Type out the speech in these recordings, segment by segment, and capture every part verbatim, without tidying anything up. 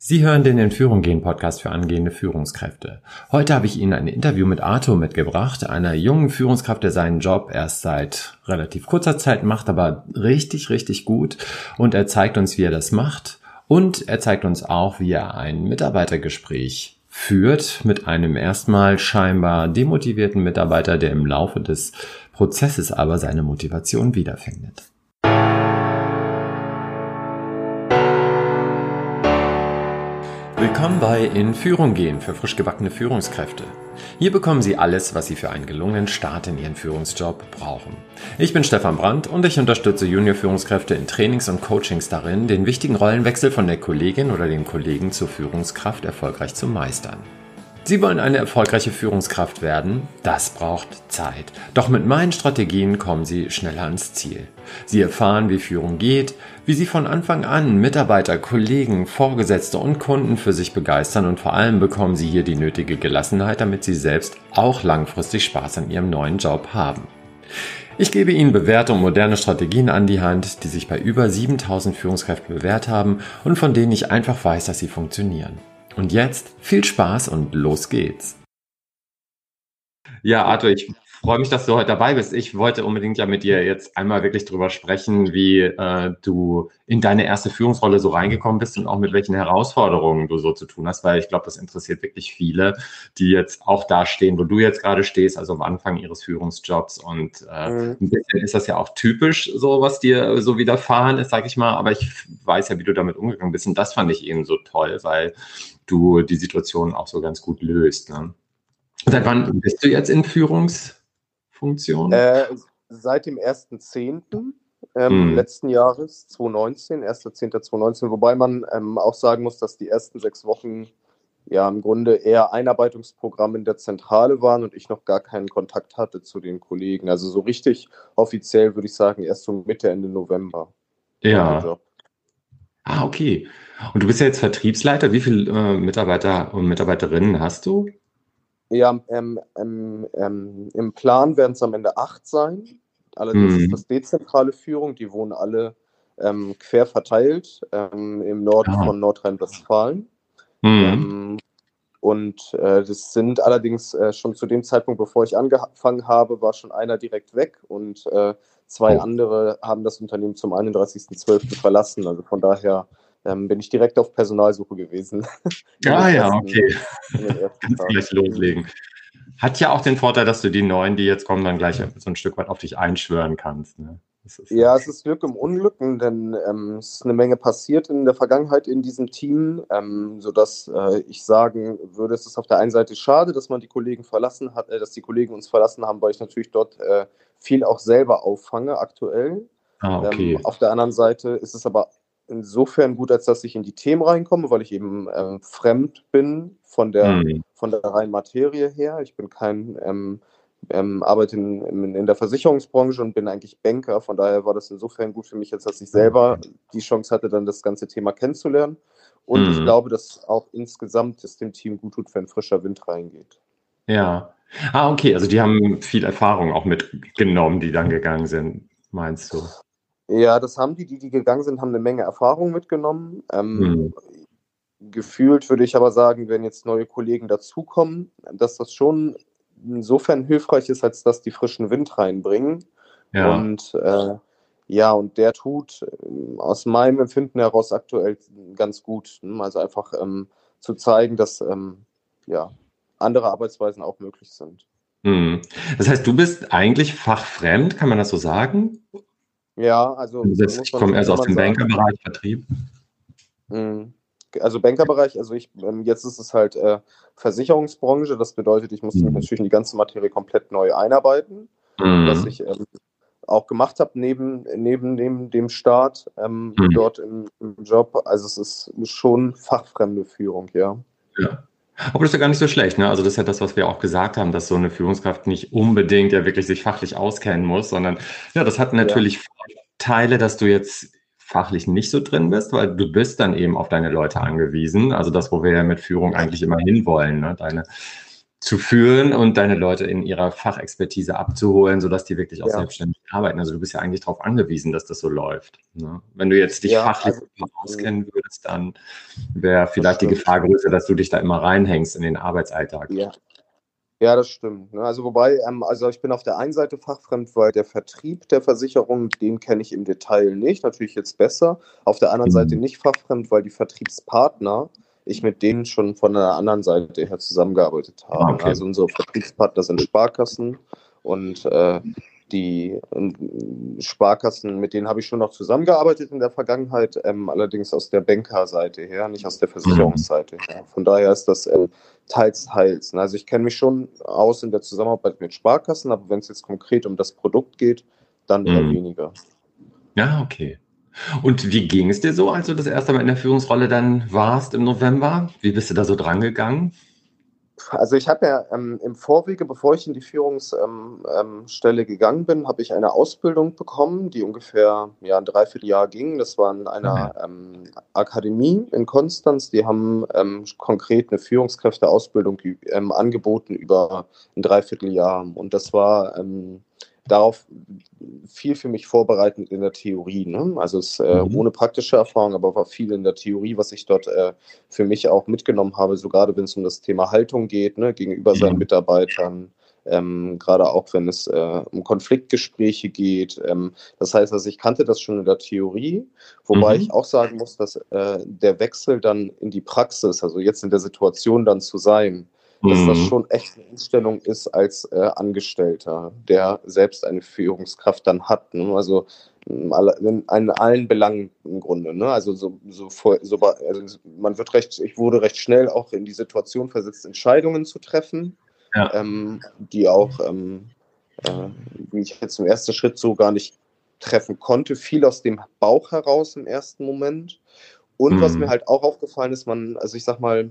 Sie hören den In Führung gehen Podcast für angehende Führungskräfte. Heute habe ich Ihnen ein Interview mit Arthur mitgebracht, einer jungen Führungskraft, der seinen Job erst seit relativ kurzer Zeit macht, aber richtig, richtig gut. Und er zeigt uns, wie er das macht. Und er zeigt uns auch, wie er ein Mitarbeitergespräch führt mit einem erstmal scheinbar demotivierten Mitarbeiter, der im Laufe des Prozesses aber seine Motivation wiederfindet. Willkommen bei In Führung gehen für frisch gebackene Führungskräfte. Hier bekommen Sie alles, was Sie für einen gelungenen Start in Ihren Führungsjob brauchen. Ich bin Stefan Brandt und ich unterstütze Junior-Führungskräfte in Trainings und Coachings darin, den wichtigen Rollenwechsel von der Kollegin oder dem Kollegen zur Führungskraft erfolgreich zu meistern. Sie wollen eine erfolgreiche Führungskraft werden? Das braucht Zeit. Doch mit meinen Strategien kommen Sie schneller ans Ziel. Sie erfahren, wie Führung geht, wie Sie von Anfang an Mitarbeiter, Kollegen, Vorgesetzte und Kunden für sich begeistern und vor allem bekommen Sie hier die nötige Gelassenheit, damit Sie selbst auch langfristig Spaß an Ihrem neuen Job haben. Ich gebe Ihnen bewährte und moderne Strategien an die Hand, die sich bei über siebentausend Führungskräften bewährt haben und von denen ich einfach weiß, dass sie funktionieren. Und jetzt viel Spaß und los geht's. Ja, Arthur, ich freue mich, dass du heute dabei bist. Ich wollte unbedingt ja mit dir jetzt einmal wirklich drüber sprechen, wie äh, du in deine erste Führungsrolle so reingekommen bist und auch mit welchen Herausforderungen du so zu tun hast, weil ich glaube, das interessiert wirklich viele, die jetzt auch da stehen, wo du jetzt gerade stehst, also am Anfang ihres Führungsjobs. Und äh, mhm. ein bisschen ist das ja auch typisch, so was dir so widerfahren ist, sag ich mal. Aber ich weiß ja, wie du damit umgegangen bist. Und das fand ich eben so toll, weil du die Situation auch so ganz gut löst. Ne? Seit wann bist du jetzt in Führungsfunktion? Äh, seit dem ersten zehnten Ähm, hm. letzten Jahres, zwanzig neunzehn, erster zehnter zweitausendneunzehn, wobei man ähm, auch sagen muss, dass die ersten sechs Wochen ja im Grunde eher Einarbeitungsprogramm in der Zentrale waren und ich noch gar keinen Kontakt hatte zu den Kollegen. Also so richtig offiziell würde ich sagen, erst so Mitte, Ende November. Ja. Ah, okay. Und du bist ja jetzt Vertriebsleiter. Wie viele äh, Mitarbeiter und Mitarbeiterinnen hast du? Ja, ähm, ähm, ähm, im Plan werden es am Ende acht sein. Allerdings hm. ist das dezentrale Führung. Die wohnen alle ähm, quer verteilt ähm, im Norden ah. von Nordrhein-Westfalen. Hm. Ähm, und äh, das sind allerdings äh, schon zu dem Zeitpunkt, bevor ich angefangen habe, war schon einer direkt weg und äh, zwei oh. andere haben das Unternehmen zum einunddreißigsten zwölften verlassen. Also von daher ähm, bin ich direkt auf Personalsuche gewesen. Ah ja, ersten, okay. Kannst gleich loslegen. Hat ja auch den Vorteil, dass du die Neuen, die jetzt kommen, dann gleich so ein Stück weit auf dich einschwören kannst. Ne? Das ist ja, es ist Glück im Unglück, denn ähm, es ist eine Menge passiert in der Vergangenheit in diesem Team, ähm, sodass äh, ich sagen würde, es ist auf der einen Seite schade, dass man die Kollegen verlassen hat, äh, dass die Kollegen uns verlassen haben, weil ich natürlich dort äh, viel auch selber auffange aktuell. Ah, okay. Ähm, auf der anderen Seite ist es aber insofern gut, als dass ich in die Themen reinkomme, weil ich eben ähm, fremd bin von der, hm. von der reinen Materie her. Ich bin kein, ähm, ähm, arbeite in, in, in der Versicherungsbranche und bin eigentlich Banker. Von daher war das insofern gut für mich, als dass ich selber die Chance hatte, dann das ganze Thema kennenzulernen. Und hm. ich glaube, dass auch insgesamt es dem Team gut tut, wenn frischer Wind reingeht. Ja. Ah, okay. Also die haben viel Erfahrung auch mitgenommen, die dann gegangen sind, meinst du? Ja, das haben die, die, die gegangen sind, haben eine Menge Erfahrung mitgenommen. Ähm, hm. Gefühlt würde ich aber sagen, wenn jetzt neue Kollegen dazukommen, dass das schon insofern hilfreich ist, als dass die frischen Wind reinbringen. Ja. Und äh, ja, und der tut äh, aus meinem Empfinden heraus aktuell ganz gut. Ne? Also einfach ähm, zu zeigen, dass ähm, ja, andere Arbeitsweisen auch möglich sind. Hm. Das heißt, du bist eigentlich fachfremd, kann man das so sagen? Ja, also das, ich komme erst aus dem Bankerbereich, Vertrieb. Also Bankerbereich, also ich, ähm, jetzt ist es halt äh, Versicherungsbranche, das bedeutet, ich muss mhm. natürlich in die ganze Materie komplett neu einarbeiten, mhm. was ich ähm, auch gemacht habe neben, neben dem, dem Start ähm, mhm. dort im, im Job. Also es ist schon fachfremde Führung, ja. Ja. Aber das ist ja gar nicht so schlecht, ne? Also das ist ja das, was wir auch gesagt haben, dass so eine Führungskraft nicht unbedingt ja wirklich sich fachlich auskennen muss, sondern ja, das hat natürlich ja. Vorteile, dass du jetzt fachlich nicht so drin bist, weil du bist dann eben auf deine Leute angewiesen. Also das, wo wir ja mit Führung eigentlich immer hinwollen, ne? Deine zu führen und deine Leute in ihrer Fachexpertise abzuholen, sodass die wirklich auch Ja, selbstständig arbeiten. Also du bist ja eigentlich darauf angewiesen, dass das so läuft. Ne? Wenn du jetzt dich ja, fachlich also, mh, auskennen würdest, dann wäre das vielleicht die stimmt. Gefahr größer, dass du dich da immer reinhängst in den Arbeitsalltag. Ja. Ja, das stimmt. Ne? Also wobei, ähm, also ich bin auf der einen Seite fachfremd, weil der Vertrieb der Versicherung, den kenne ich im Detail nicht, natürlich jetzt besser. Auf der anderen Seite Mhm. nicht fachfremd, weil die Vertriebspartner, ich mit denen schon von der anderen Seite her zusammengearbeitet Ah, habe. Ne? okay. Also unsere Vertriebspartner sind Sparkassen und äh, die ähm, Sparkassen, mit denen habe ich schon noch zusammengearbeitet in der Vergangenheit, ähm, allerdings aus der Bankerseite her, nicht aus der Mhm. Versicherungsseite her. Von daher ist das ähm, teils, teils. Ne? Also ich kenne mich schon aus in der Zusammenarbeit mit Sparkassen, aber wenn es jetzt konkret um das Produkt geht, dann eher Mhm. weniger. Ja, okay. Und wie ging es dir so, als du das erste Mal in der Führungsrolle dann warst im November? Wie bist du da so dran gegangen? Also ich habe ja ähm, im Vorwege, bevor ich in die Führungsstelle ähm, ähm, Stelle gegangen bin, habe ich eine Ausbildung bekommen, die ungefähr ja, ein Dreivierteljahr ging. Das war in Ah, ja. einer ähm, Akademie in Konstanz. Die haben ähm, konkret eine Führungskräfteausbildung ähm, angeboten über ein Dreivierteljahr. Und das war ähm, darauf viel für mich vorbereitend in der Theorie. Ne? Also es äh, Mhm. ohne praktische Erfahrung, aber war viel in der Theorie, was ich dort äh, für mich auch mitgenommen habe, so gerade wenn es um das Thema Haltung geht, ne, gegenüber seinen Mhm. Mitarbeitern, ähm, gerade auch wenn es äh, um Konfliktgespräche geht. Ähm, das heißt, also ich kannte das schon in der Theorie, wobei ich Mhm. auch sagen muss, dass äh, der Wechsel dann in die Praxis, also jetzt in der Situation dann zu sein, dass das Mhm. schon echt eine Umstellung ist als äh, Angestellter, der selbst eine Führungskraft dann hat. Ne? Also in allen Belangen im Grunde. Ne? Also, so, so, so, also man wird recht, ich wurde recht schnell auch in die Situation versetzt, Entscheidungen zu treffen, Ja. ähm, die auch, ähm, äh, wie ich jetzt im ersten Schritt so gar nicht treffen konnte, viel aus dem Bauch heraus im ersten Moment. Und was mir Mhm. halt auch aufgefallen ist, man, also ich sag mal,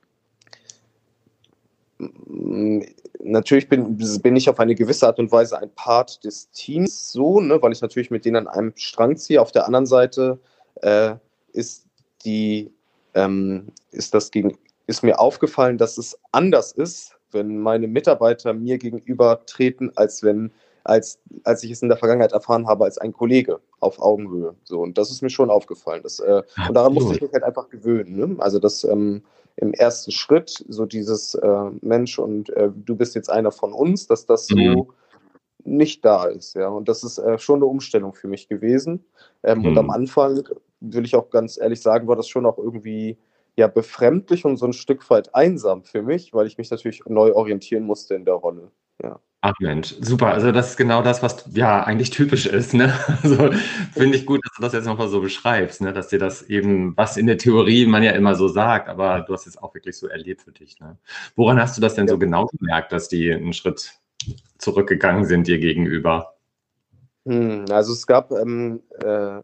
natürlich bin, bin ich auf eine gewisse Art und Weise ein Part des Teams, so, ne, weil ich natürlich mit denen an einem Strang ziehe. Auf der anderen Seite äh, ist die, ähm, ist das gegen, ist mir aufgefallen, dass es anders ist, wenn meine Mitarbeiter mir gegenüber treten, als wenn, als, als ich es in der Vergangenheit erfahren habe, als ein Kollege auf Augenhöhe. So, und das ist mir schon aufgefallen. Das, äh, und daran musste Absolut. ich mich halt einfach gewöhnen. Ne? Also das ähm, im ersten Schritt, so dieses äh, Mensch und äh, du bist jetzt einer von uns, dass das Mhm. so nicht da ist. Ja. Und das ist äh, schon eine Umstellung für mich gewesen. Ähm, und am Mhm. Anfang, will ich auch ganz ehrlich sagen, war das schon auch irgendwie ja befremdlich und so ein Stück weit einsam für mich, weil ich mich natürlich neu orientieren musste in der Rolle. Ja. Ach Mensch, super. Also das ist genau das, was ja eigentlich typisch ist, ne? Also finde ich gut, dass du das jetzt nochmal so beschreibst, ne? Dass dir das eben, was in der Theorie man ja immer so sagt, aber du hast es auch wirklich so erlebt für dich, ne? Woran hast du das denn Ja. so genau gemerkt, dass die einen Schritt zurückgegangen sind dir gegenüber? Hm, also es gab ähm, äh,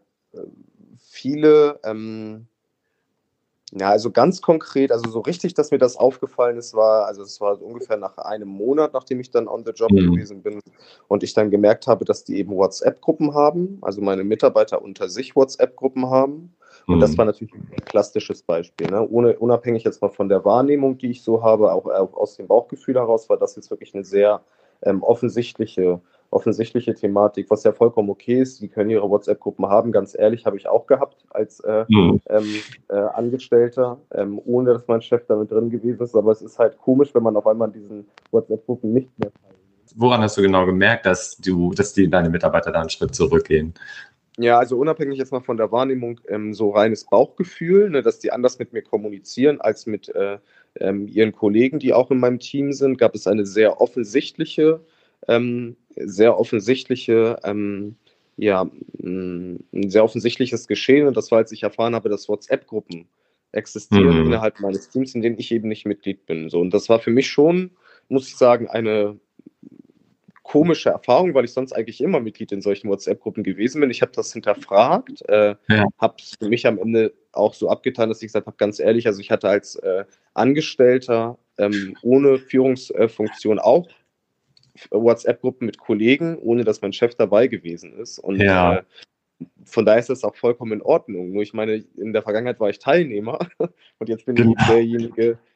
viele ähm, ja, also ganz konkret, also so richtig, dass mir das aufgefallen ist, war, also es war so ungefähr nach einem Monat, nachdem ich dann on the job Mhm. gewesen bin und ich dann gemerkt habe, dass die eben WhatsApp-Gruppen haben, also meine Mitarbeiter unter sich WhatsApp-Gruppen haben. Und das war Mhm. natürlich ein klassisches Beispiel. Ne? Ohne, unabhängig jetzt mal von der Wahrnehmung, die ich so habe, auch, auch aus dem Bauchgefühl heraus, war das jetzt wirklich eine sehr ähm, offensichtliche offensichtliche Thematik, was ja vollkommen okay ist. Die können ihre WhatsApp-Gruppen haben. Ganz ehrlich, habe ich auch gehabt als äh, Mhm. ähm, äh, Angestellter, ähm, ohne dass mein Chef damit drin gewesen ist. Aber es ist halt komisch, wenn man auf einmal diesen WhatsApp-Gruppen nicht mehr teilnimmt. Woran hast du genau gemerkt, dass du, dass die deine Mitarbeiter da einen Schritt zurückgehen? Ja, also unabhängig jetzt mal von der Wahrnehmung, ähm, so reines Bauchgefühl, ne, dass die anders mit mir kommunizieren als mit äh, ähm, ihren Kollegen, die auch in meinem Team sind, gab es eine sehr offensichtliche, ähm, sehr offensichtliche, ähm, ja, mh, ein sehr offensichtliches Geschehen. Und das war, als ich erfahren habe, dass WhatsApp-Gruppen existieren Mhm. innerhalb meines Teams, in denen ich eben nicht Mitglied bin. So, und das war für mich schon, muss ich sagen, eine komische Erfahrung, weil ich sonst eigentlich immer Mitglied in solchen WhatsApp-Gruppen gewesen bin. Ich habe das hinterfragt, äh, Ja. habe es für mich am Ende auch so abgetan, dass ich gesagt habe, ganz ehrlich, also ich hatte als äh, Angestellter ähm, ohne Führungsfunktion auch WhatsApp-Gruppen mit Kollegen, ohne dass mein Chef dabei gewesen ist. Und Ja. äh, von daher ist das auch vollkommen in Ordnung. Nur ich meine, in der Vergangenheit war ich Teilnehmer und jetzt bin ich eben Genau. derjenige,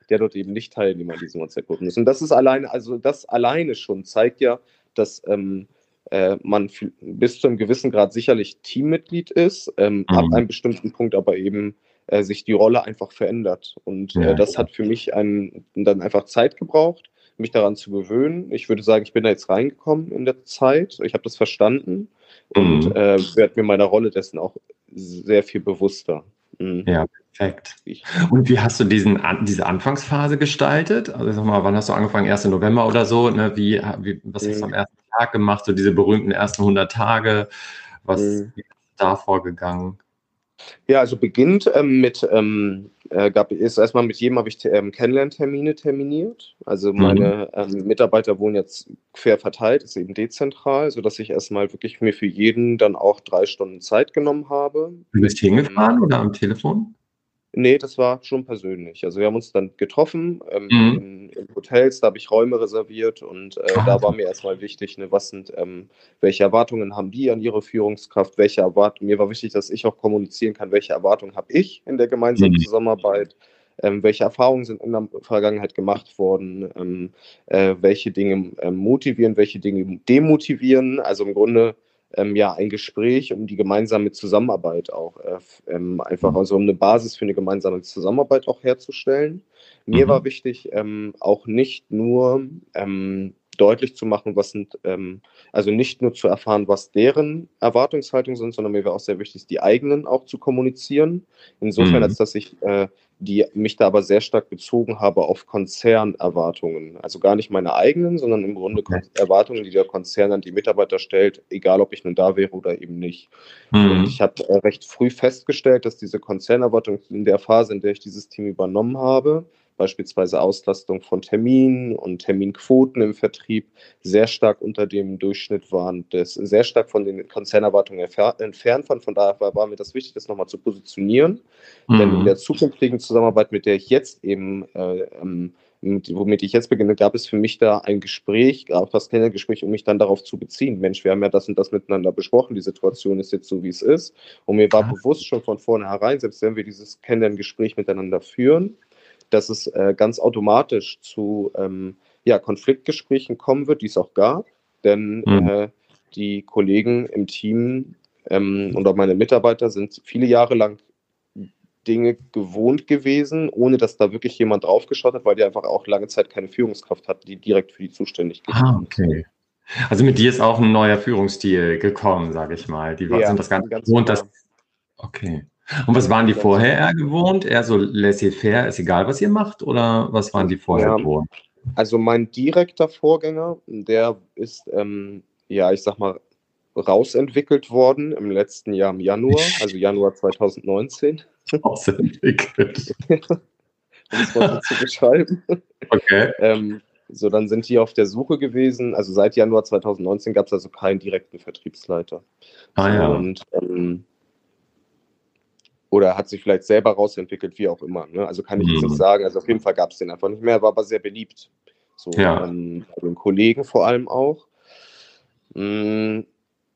der dort eben nicht Teilnehmer an diesem WhatsApp-Gruppen ist. Und das ist alleine, also das alleine schon zeigt ja, dass ähm, äh, man bis zu einem gewissen Grad sicherlich Teammitglied ist, ähm, mhm. ab einem bestimmten Punkt aber eben äh, sich die Rolle einfach verändert. Und äh, das ja. hat für mich einen, dann einfach Zeit gebraucht, mich daran zu gewöhnen. Ich würde sagen, ich bin da jetzt reingekommen in der Zeit. Ich habe das verstanden und mhm. äh, werde mir meiner Rolle dessen auch sehr viel bewusster. Mhm. Ja, perfekt. Und wie hast du diesen, diese Anfangsphase gestaltet? Also sag mal, wann hast du angefangen? ersten November oder so? Ne? Wie, wie, was mhm. hast du am ersten Tag gemacht? So diese berühmten ersten hundert Tage. Was mhm. ist da vorgegangen? Ja, also beginnt ähm, mit, ähm, äh, gab ist erstmal mit jedem habe ich ähm, Kennenlerntermine terminiert. Also meine mhm. ähm, Mitarbeiter wohnen jetzt quer verteilt, ist eben dezentral, sodass ich erstmal wirklich mir für jeden dann auch drei Stunden Zeit genommen habe. Du bist hingefahren ähm, oder am Telefon? Nee, das war schon persönlich. Also wir haben uns dann getroffen ähm, mhm. in, in Hotels, da habe ich Räume reserviert und äh, da war mir erstmal wichtig, ne, was sind, ähm, welche Erwartungen haben die an ihre Führungskraft, welche Erwartungen, mir war wichtig, dass ich auch kommunizieren kann, welche Erwartungen habe ich in der gemeinsamen mhm. Zusammenarbeit, ähm, welche Erfahrungen sind in der Vergangenheit gemacht worden, ähm, äh, welche Dinge ähm, motivieren, welche Dinge demotivieren, also im Grunde Ähm, ja, ein Gespräch um die gemeinsame Zusammenarbeit auch, äh, ähm, einfach also um eine Basis für eine gemeinsame Zusammenarbeit auch herzustellen. Mir mhm. war wichtig, ähm, auch nicht nur ähm, deutlich zu machen, was sind, ähm, also nicht nur zu erfahren, was deren Erwartungshaltungen sind, sondern mir war auch sehr wichtig, die eigenen auch zu kommunizieren. Insofern, mhm. als dass ich äh, die mich da aber sehr stark bezogen habe auf Konzernerwartungen. Also gar nicht meine eigenen, sondern im Grunde okay. Erwartungen, die der Konzern an die Mitarbeiter stellt, egal ob ich nun da wäre oder eben nicht. Mhm. Und ich habe äh, recht früh festgestellt, dass diese Konzernerwartungen in der Phase, in der ich dieses Team übernommen habe, beispielsweise Auslastung von Terminen und Terminquoten im Vertrieb, sehr stark unter dem Durchschnitt waren, das sehr stark von den Konzernerwartungen entfernt waren. Von daher war mir das wichtig, das nochmal zu positionieren. Mhm. Denn in der zukünftigen Zusammenarbeit, mit der ich jetzt eben, äh, mit, womit ich jetzt beginne, gab es für mich da ein Gespräch, auch das Kennenlerngespräch, um mich dann darauf zu beziehen. Mensch, wir haben ja das und das miteinander besprochen, die Situation ist jetzt so, wie es ist. Und mir war ja. bewusst schon von vornherein, selbst wenn wir dieses Kennenlerngespräch miteinander führen, dass es äh, ganz automatisch zu ähm, ja, Konfliktgesprächen kommen wird, die es auch gab. Denn mhm. äh, die Kollegen im Team ähm, und auch meine Mitarbeiter sind viele Jahre lang Dinge gewohnt gewesen, ohne dass da wirklich jemand draufgeschaut hat, weil die einfach auch lange Zeit keine Führungskraft hatten, die direkt für die zuständig gewesen ah, okay. Also mit dir ist auch ein neuer Führungsstil gekommen, sage ich mal. Die ja, sind das Ganze gewohnt, dass... Okay. Und was waren die vorher eher gewohnt? Eher so laissez-faire, ist egal, was ihr macht? Oder was waren die vorher ja, gewohnt? Also mein direkter Vorgänger, der ist, ähm, ja, ich sag mal, rausentwickelt worden im letzten Jahr im Januar, also Januar zwanzig neunzehn. Rausentwickelt. Um es mal so zu beschreiben. Okay. ähm, so, dann sind die auf der Suche gewesen. Also seit Januar zwanzig neunzehn gab es also keinen direkten Vertriebsleiter. Ah, so, ja. Und ähm, oder hat sich vielleicht selber rausentwickelt, wie auch immer. Ne? Also kann ich jetzt nicht sagen. Also auf jeden Fall gab es den einfach nicht mehr. Er war aber sehr beliebt. So, ja. ähm, bei den Kollegen vor allem auch. Hm,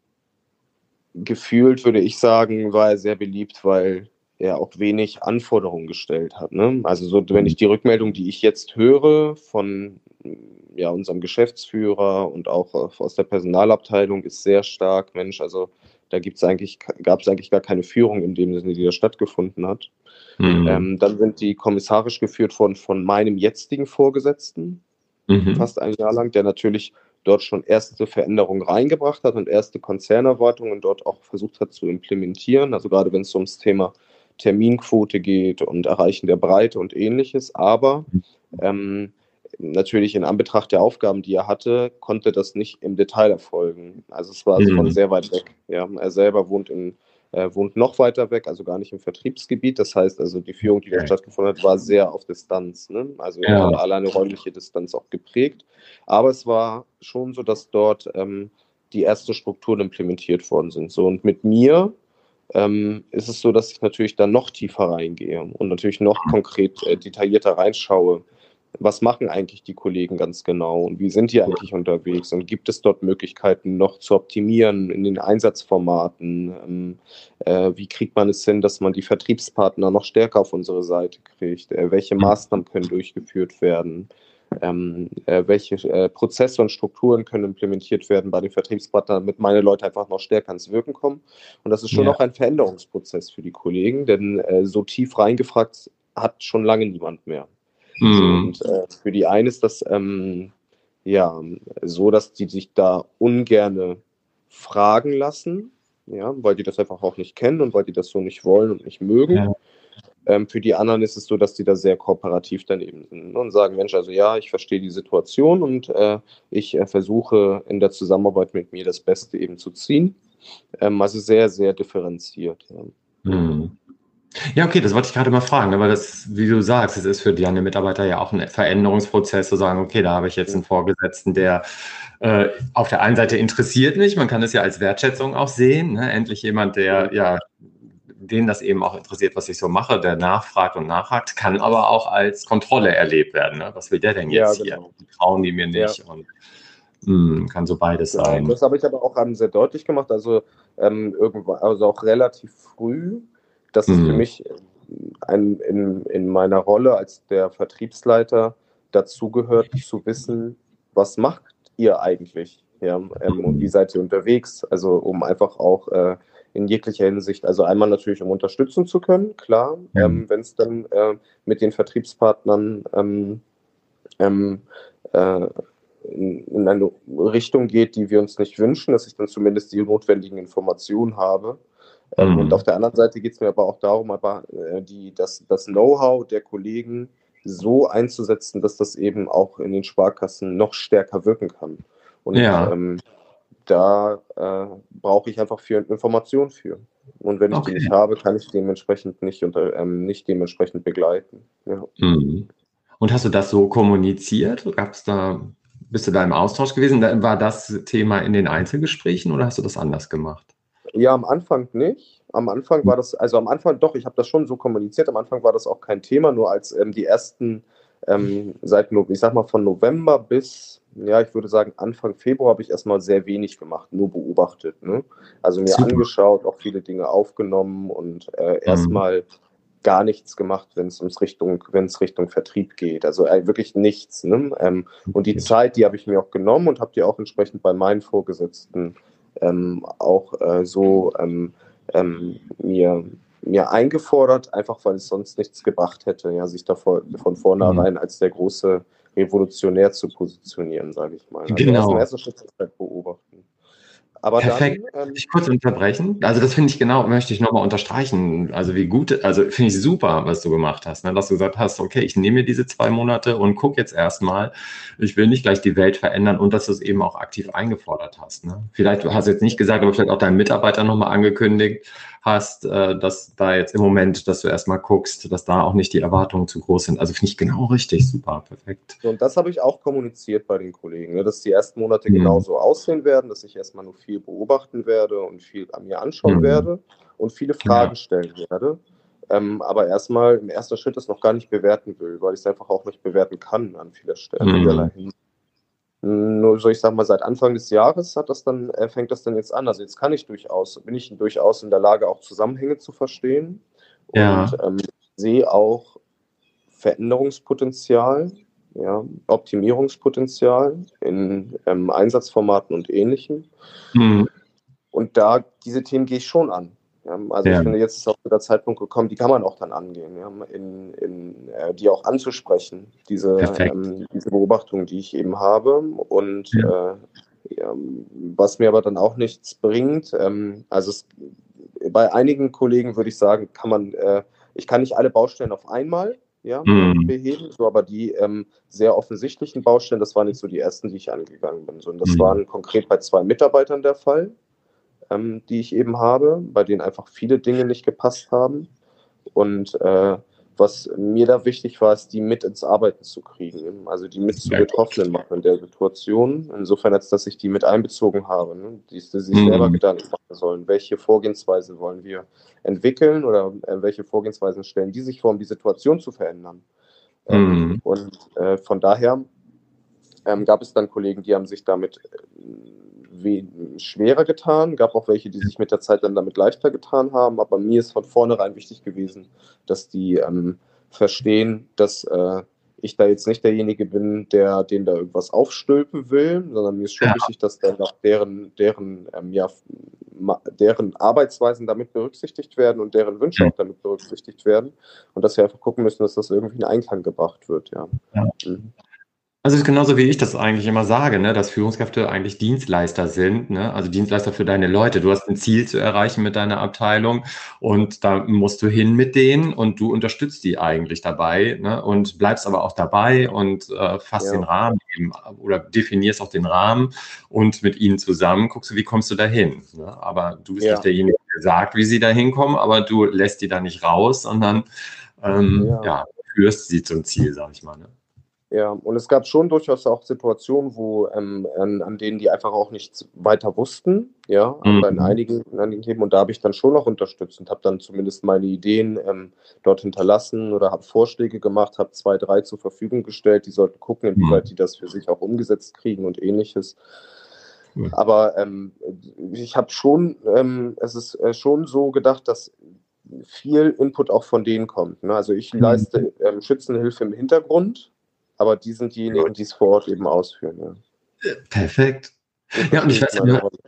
gefühlt würde ich sagen, war er sehr beliebt, weil er auch wenig Anforderungen gestellt hat. Ne? Also so, wenn ich die Rückmeldung, die ich jetzt höre von ja, unserem Geschäftsführer und auch aus der Personalabteilung, ist sehr stark, Mensch, also da gibt's eigentlich, gab es eigentlich gar keine Führung in dem Sinne, die da stattgefunden hat. Mhm. Ähm, dann sind die kommissarisch geführt worden von meinem jetzigen Vorgesetzten, mhm. fast ein Jahr lang, der natürlich dort schon erste Veränderungen reingebracht hat und erste Konzernerwartungen dort auch versucht hat zu implementieren. Also gerade wenn es ums Thema Terminquote geht und Erreichen der Breite und ähnliches. Aber ähm, natürlich in Anbetracht der Aufgaben, die er hatte, konnte das nicht im Detail erfolgen. Also es war also von sehr weit weg. Ja. Er selber wohnt, in, äh, wohnt noch weiter weg, also gar nicht im Vertriebsgebiet. Das heißt also, die Führung, die da okay. stattgefunden hat, war sehr auf Distanz. Ne? Also ja. alleine räumliche Distanz auch geprägt. Aber es war schon so, dass dort ähm, die ersten Strukturen implementiert worden sind. So, und mit mir ähm, ist es so, dass ich natürlich da noch tiefer reingehe und natürlich noch konkret äh, detaillierter reinschaue. was machen eigentlich die Kollegen ganz genau und wie sind die eigentlich unterwegs und gibt es dort Möglichkeiten noch zu optimieren in den Einsatzformaten? Ähm, äh, wie kriegt man es hin, dass man die Vertriebspartner noch stärker auf unsere Seite kriegt? Äh, welche Maßnahmen können durchgeführt werden? Ähm, äh, welche äh, Prozesse und Strukturen können implementiert werden bei den Vertriebspartnern, damit meine Leute einfach noch stärker ins Wirken kommen? Und das ist schon Ja. noch ein Veränderungsprozess für die Kollegen, denn äh, so tief reingefragt hat schon lange niemand mehr. Mhm. So, und äh, für die einen ist das ähm, ja so, dass die sich da ungerne fragen lassen, ja, weil die das einfach auch nicht kennen und weil die das so nicht wollen und nicht mögen. Ja. Ähm, für die anderen ist es so, dass die da sehr kooperativ daneben sind und sagen, Mensch, also ja, ich verstehe die Situation und äh, ich äh, versuche in der Zusammenarbeit mit mir das Beste eben zu ziehen. Ähm, also sehr, sehr differenziert. Ja. Mhm. Ja, okay, das wollte ich gerade mal fragen, aber das, wie du sagst, es ist für deine Mitarbeiter ja auch ein Veränderungsprozess, zu sagen, okay, da habe ich jetzt einen Vorgesetzten, der äh, auf der einen Seite interessiert mich, man kann es ja als Wertschätzung auch sehen, ne? Endlich jemand, der ja, den das eben auch interessiert, was ich so mache, der nachfragt und nachhakt, kann aber auch als Kontrolle erlebt werden. Ne? Was will der denn jetzt Ja, hier? genau. Trauen die mir nicht? Ja. Und mh, kann so beides Genau, sein. das habe ich aber auch ähm, sehr deutlich gemacht, also ähm, irgendwann, also auch relativ früh, dass es für Mhm. mich ein, in, in meiner Rolle als der Vertriebsleiter dazugehört, zu wissen, was macht ihr eigentlich? Ja, ähm, und wie seid ihr unterwegs? Also um einfach auch äh, in jeglicher Hinsicht, also einmal natürlich, um unterstützen zu können, klar, Ja. ähm, wenn es dann äh, mit den Vertriebspartnern ähm, ähm, äh, in, in eine Richtung geht, die wir uns nicht wünschen, dass ich dann zumindest die notwendigen Informationen habe. Ähm, Mhm. und auf der anderen Seite geht es mir aber auch darum, aber äh, die, das, das Know-how der Kollegen so einzusetzen, dass das eben auch in den Sparkassen noch stärker wirken kann. Und Ja. ähm, da äh, brauche ich einfach viel Information für. Und wenn ich die Okay. nicht habe, kann ich dementsprechend nicht, unter, ähm, nicht dementsprechend begleiten. Ja. Mhm. Und hast du das so kommuniziert? Gab's da, bist du da im Austausch gewesen? War das Thema in den Einzelgesprächen oder hast du das anders gemacht? Ja, am Anfang nicht. Am Anfang war das, also am Anfang doch, ich habe das schon so kommuniziert. Am Anfang war das auch kein Thema, nur als ähm, die ersten, ähm, seit, No- ich sag mal, von November bis, ja, ich würde sagen, Anfang Februar habe ich erstmal sehr wenig gemacht, nur beobachtet. Ne? Also mir Super. angeschaut, auch viele Dinge aufgenommen und äh, Mhm. erstmal gar nichts gemacht, wenn es ums Richtung, wenn es Richtung Vertrieb geht. Also äh, wirklich nichts. Ne? Ähm, und die Zeit, die habe ich mir auch genommen und habe die auch entsprechend bei meinen Vorgesetzten ähm, auch äh, so ähm, ähm, mir, mir eingefordert, einfach weil es sonst nichts gebracht hätte, ja, sich da vor, von vornherein als der große Revolutionär zu positionieren, sage ich mal. Also erst im Genau. ersten Schritt das beobachten. Aber Perfekt. dann, Darf ähm, ich kurz unterbrechen? Also das finde ich genau, möchte ich nochmal unterstreichen. Also wie gut, also finde ich super, was du gemacht hast, ne? Dass du gesagt hast, okay, ich nehme mir diese zwei Monate und gucke jetzt erstmal. Ich will nicht gleich die Welt verändern und dass du es eben auch aktiv eingefordert hast. Ne? Vielleicht, du hast jetzt nicht gesagt, aber vielleicht auch deinen Mitarbeitern nochmal angekündigt hast, äh, dass da jetzt im Moment, dass du erstmal guckst, dass da auch nicht die Erwartungen zu groß sind. Also finde ich genau richtig, super, perfekt. und das habe ich auch kommuniziert bei den Kollegen, ne, dass die ersten Monate Mhm. genauso aussehen werden, dass ich erstmal nur viel beobachten werde und viel an mir anschauen Mhm. werde und viele Fragen Ja. stellen werde. Ähm, aber erstmal im ersten Schritt es noch gar nicht bewerten will, weil ich es einfach auch nicht bewerten kann an vieler Stelle, Mhm. vielerlei Hinsicht. Nur so, ich sag mal, seit Anfang des Jahres hat das dann, äh, fängt das dann jetzt an. Also jetzt kann ich durchaus, bin ich durchaus in der Lage, auch Zusammenhänge zu verstehen und Ja. ähm, sehe auch Veränderungspotenzial, ja, Optimierungspotenzial in ähm, Einsatzformaten und Ähnlichem. Mhm. Und da, diese Themen gehe ich schon an. Ja, also Ja. ich finde, jetzt ist auch der Zeitpunkt gekommen, die kann man auch dann angehen, ja, in, in, äh, die auch anzusprechen, diese, Perfekt. ähm, diese Beobachtung, die ich eben habe. Und Ja. äh, ja, was mir aber dann auch nichts bringt, ähm, also es, bei einigen Kollegen würde ich sagen, kann man, äh, ich kann nicht alle Baustellen auf einmal, ja, ähm, Mhm. beheben, so, aber die ähm, sehr offensichtlichen Baustellen, das waren nicht so die ersten, die ich angegangen bin, sondern das Mhm. waren konkret bei zwei Mitarbeitern der Fall, ähm, die ich eben habe, bei denen einfach viele Dinge nicht gepasst haben. Und äh, was mir da wichtig war, ist, die mit ins Arbeiten zu kriegen, also die mit zu Sehr gut. Betroffenen machen in der Situation. Insofern, als dass ich die mit einbezogen habe, ne? Die, die sich selber Mhm. Gedanken machen sollen, welche Vorgehensweise wollen wir entwickeln oder äh, welche Vorgehensweisen stellen die sich vor, um die Situation zu verändern. Ähm, Mhm. und äh, von daher ähm, gab es dann Kollegen, die haben sich damit äh, schwerer getan, gab auch welche, die sich mit der Zeit dann damit leichter getan haben, aber mir ist von vornherein wichtig gewesen, dass die ähm, verstehen, dass äh, ich da jetzt nicht derjenige bin, der denen da irgendwas aufstülpen will, sondern mir ist schon Ja. wichtig, dass dann auch deren, deren, ähm, ja, deren Arbeitsweisen damit berücksichtigt werden und deren Wünsche Mhm. auch damit berücksichtigt werden und dass wir einfach gucken müssen, dass das irgendwie in Einklang gebracht wird, ja. Ja. Mhm. Also es ist genauso wie ich das eigentlich immer sage, ne, dass Führungskräfte eigentlich Dienstleister sind, ne? Also Dienstleister für deine Leute. Du hast ein Ziel zu erreichen mit deiner Abteilung und da musst du hin mit denen und du unterstützt die eigentlich dabei, ne? Und bleibst aber auch dabei und äh, fasst den Ja. Rahmen eben oder definierst auch den Rahmen und mit ihnen zusammen guckst du, wie kommst du dahin, ne? Aber du bist Ja. nicht derjenige, der sagt, wie sie da hinkommen, aber du lässt die da nicht raus, sondern ähm, Ja. ja, führst sie zum Ziel, sag ich mal, ne? Ja, und es gab schon durchaus auch Situationen, wo ähm, an, an denen die einfach auch nichts weiter wussten, ja, oder in Mhm. einigen, in einigen Themen. Und da habe ich dann schon noch unterstützt und habe dann zumindest meine Ideen ähm, dort hinterlassen oder habe Vorschläge gemacht, habe zwei, drei zur Verfügung gestellt. Die sollten gucken, Mhm. inwieweit die das für sich auch umgesetzt kriegen und ähnliches. Cool. Aber ähm, ich habe schon, ähm, es ist äh, schon so gedacht, dass viel Input auch von denen kommt. Ne? Also ich leiste ähm, Schützenhilfe im Hintergrund, aber die sind diejenigen, die es vor Ort eben ausführen. Ja. Perfekt. So Ja, und verstehe ich ich weiß, meine du, Rolle.